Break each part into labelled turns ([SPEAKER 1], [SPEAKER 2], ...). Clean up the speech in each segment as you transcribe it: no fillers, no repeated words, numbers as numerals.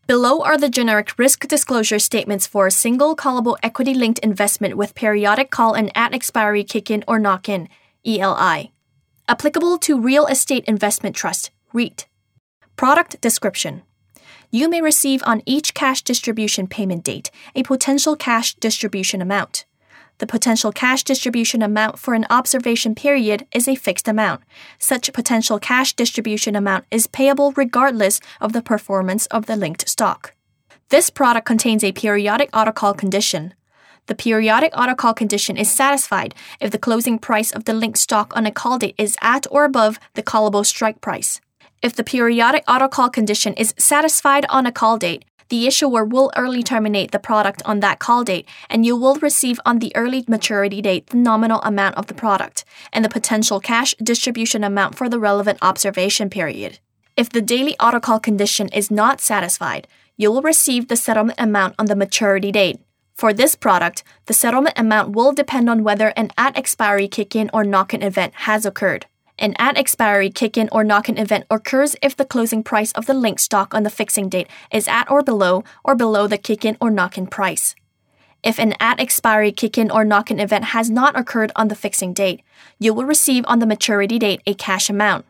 [SPEAKER 1] Below are the generic risk disclosure statements for a single callable equity-linked investment with periodic call and at-expiry kick-in or knock-in, ELI. Applicable to Real Estate Investment Trust, REIT. Product description. You may receive on each cash distribution payment date a potential cash distribution amount. The potential cash distribution amount for an observation period is a fixed amount. Such potential cash distribution amount is payable regardless of the performance of the linked stock. This product contains a periodic autocall condition. The periodic autocall condition is satisfied if the closing price of the linked stock on a call date is at or above the callable strike price. If the periodic autocall condition is satisfied on a call date, the issuer will early terminate the product on that call date, and you will receive on the early maturity date the nominal amount of the product and the potential cash distribution amount for the relevant observation period. If the daily autocall condition is not satisfied, you will receive the settlement amount on the maturity date. For this product, the settlement amount will depend on whether an at-expiry kick-in or knock-in event has occurred. An at-expiry kick-in or knock-in event occurs if the closing price of the linked stock on the fixing date is at or below the kick-in or knock-in price. If an at-expiry kick-in or knock-in event has not occurred on the fixing date, you will receive on the maturity date a cash amount.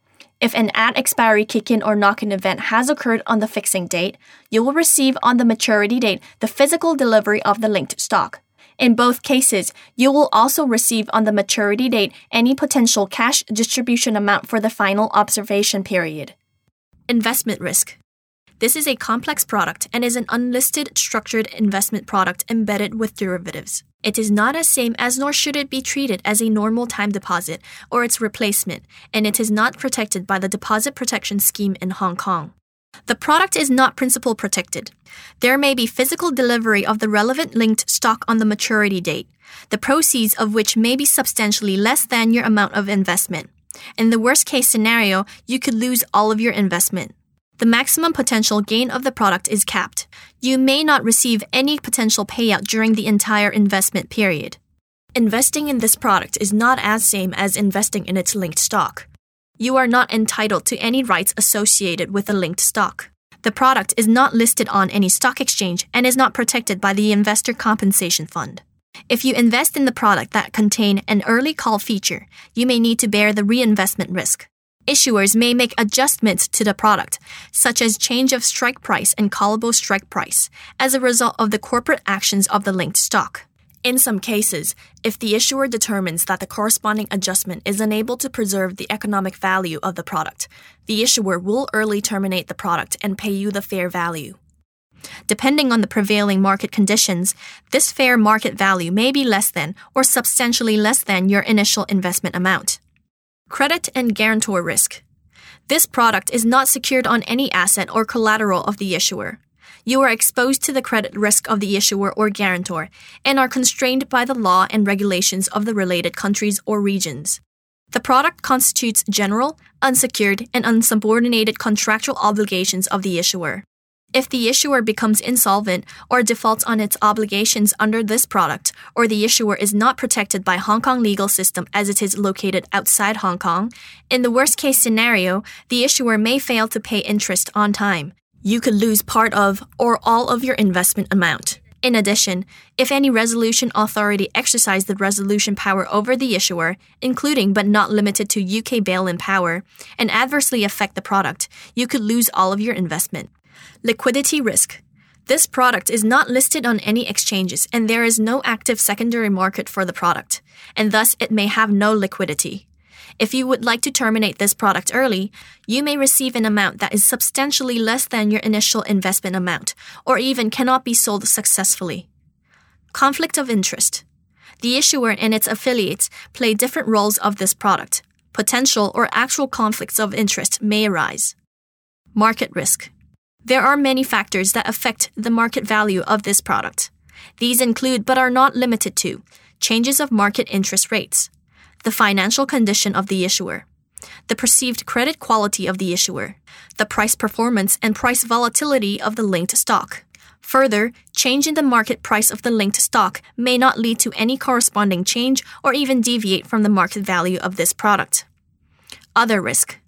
[SPEAKER 1] If an at-expiry kick-in or knock-in event has occurred on the fixing date, you will receive on the maturity date the physical delivery of the linked stock. In both cases, you will also receive on the maturity date any potential cash distribution amount for the final observation period. Investment risk. This is a complex product and is an unlisted structured investment product embedded with derivatives. It is not as same as nor should it be treated as a normal time deposit or its replacement, and it is not protected by the Deposit Protection Scheme in Hong Kong. The product is not principal protected. There may be physical delivery of the relevant linked stock on the maturity date, the proceeds of which may be substantially less than your amount of investment. In the worst-case scenario, you could lose all of your investment. The maximum potential gain of the product is capped. You may not receive any potential payout during the entire investment period. Investing in this product is not as same as investing in its linked stock. You are not entitled to any rights associated with the linked stock. The product is not listed on any stock exchange and is not protected by the Investor Compensation Fund. If you invest in the product that contain an early call feature, you may need to bear the reinvestment risk. Issuers may make adjustments to the product, such as change of strike price and callable strike price, as a result of the corporate actions of the linked stock. In some cases, if the issuer determines that the corresponding adjustment is unable to preserve the economic value of the product, the issuer will early terminate the product and pay you the fair value. Depending on the prevailing market conditions, this fair market value may be less than or substantially less than your initial investment amount. Credit and guarantor risk. This product is not secured on any asset or collateral of the issuer. You are exposed to the credit risk of the issuer or guarantor and are constrained by the law and regulations of the related countries or regions. The product constitutes general, unsecured, and unsubordinated contractual obligations of the issuer. If the issuer becomes insolvent or defaults on its obligations under this product, or the issuer is not protected by Hong Kong legal system as it is located outside Hong Kong, in the worst-case scenario, the issuer may fail to pay interest on time. You could lose part of or all of your investment amount. In addition, if any resolution authority exercise the resolution power over the issuer, including but not limited to UK bail-in power, and adversely affect the product, you could lose all of your investment. Liquidity risk. This product is not listed on any exchanges and there is no active secondary market for the product, and thus it may have no liquidity. If you would like to terminate this product early, you may receive an amount that is substantially less than your initial investment amount, or even cannot be sold successfully. Conflict of interest. The issuer and its affiliates play different roles of this product. Potential or actual conflicts of interest may arise. Market risk. There are many factors that affect the market value of this product. These include, but are not limited to, changes of market interest rates, the financial condition of the issuer, the perceived credit quality of the issuer, the price performance and price volatility of the linked stock. Further, change in the market price of the linked stock may not lead to any corresponding change or even deviate from the market value of this product. Other risk.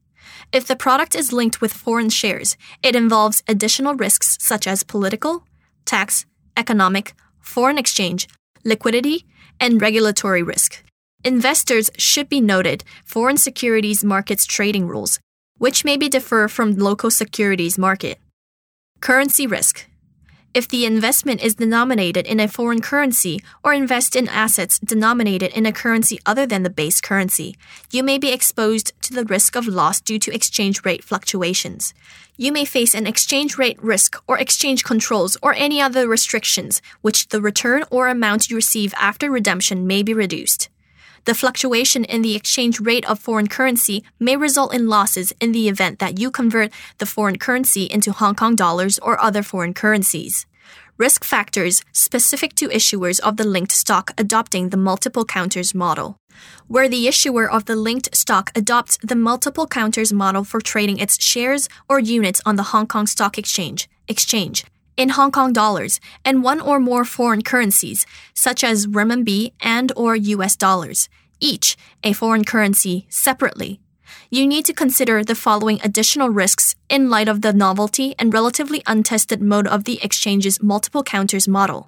[SPEAKER 1] If the product is linked with foreign shares, it involves additional risks such as political, tax, economic, foreign exchange, liquidity, and regulatory risk. Investors should be noted foreign securities markets trading rules, which may differ from local securities market. Currency risk. If the investment is denominated in a foreign currency or invest in assets denominated in a currency other than the base currency, you may be exposed to the risk of loss due to exchange rate fluctuations. You may face an exchange rate risk or exchange controls or any other restrictions, which the return or amount you receive after redemption may be reduced. The fluctuation in the exchange rate of foreign currency may result in losses in the event that you convert the foreign currency into Hong Kong dollars or other foreign currencies. Risk factors specific to issuers of the linked stock adopting the multiple counters model. Where the issuer of the linked stock adopts the multiple counters model for trading its shares or units on the Hong Kong Stock Exchange in Hong Kong dollars and one or more foreign currencies, such as renminbi and/or US dollars, each a foreign currency separately. You need to consider the following additional risks in light of the novelty and relatively untested mode of the exchange's multiple counters model.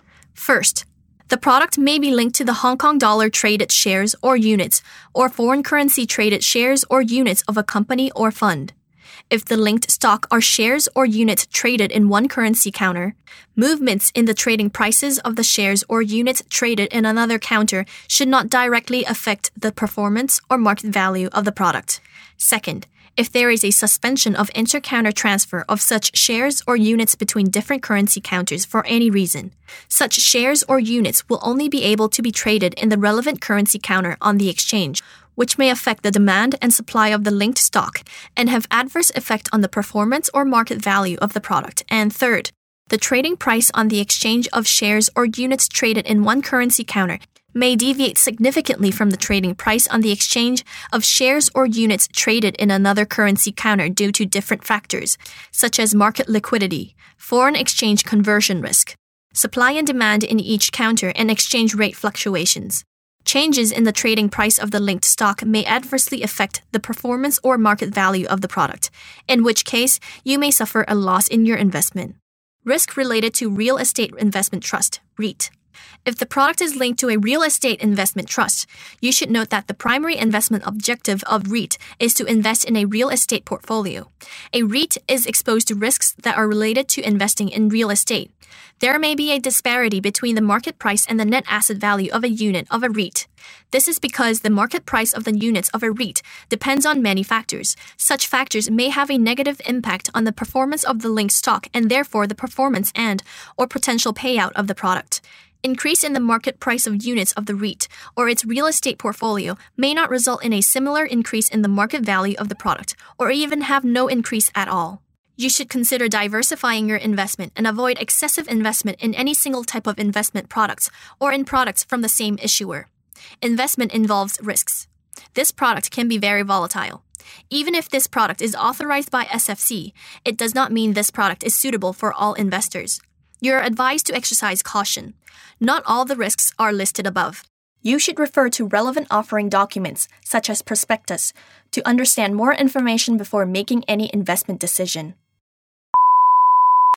[SPEAKER 1] First, the product may be linked to the Hong Kong dollar traded shares or units or foreign currency traded shares or units of a company or fund. If the linked stock are shares or units traded in one currency counter, movements in the trading prices of the shares or units traded in another counter should not directly affect the performance or market value of the product. Second, if there is a suspension of inter-counter transfer of such shares or units between different currency counters for any reason, such shares or units will only be able to be traded in the relevant currency counter on the exchange, which may affect the demand and supply of the linked stock and have adverse effect on the performance or market value of the product. And third, the trading price on the exchange of shares or units traded in one currency counter may deviate significantly from the trading price on the exchange of shares or units traded in another currency counter due to different factors, such as market liquidity, foreign exchange conversion risk, supply and demand in each counter, and exchange rate fluctuations. Changes in the trading price of the linked stock may adversely affect the performance or market value of the product, in which case you may suffer a loss in your investment. Risk related to real estate investment trust, REIT. If the product is linked to a real estate investment trust, you should note that the primary investment objective of REIT is to invest in a real estate portfolio. A REIT is exposed to risks that are related to investing in real estate. There may be a disparity between the market price and the net asset value of a unit of a REIT. This is because the market price of the units of a REIT depends on many factors. Such factors may have a negative impact on the performance of the linked stock and therefore the performance and/or potential payout of the product. Increase in the market price of units of the REIT or its real estate portfolio may not result in a similar increase in the market value of the product or even have no increase at all. You should consider diversifying your investment and avoid excessive investment in any single type of investment products or in products from the same issuer. Investment involves risks. This product can be very volatile. Even if this product is authorized by SFC, it does not mean this product is suitable for all investors. You are advised to exercise caution. Not all the risks are listed above. You should refer to relevant offering documents, such as prospectus, to understand more information before making any investment decision.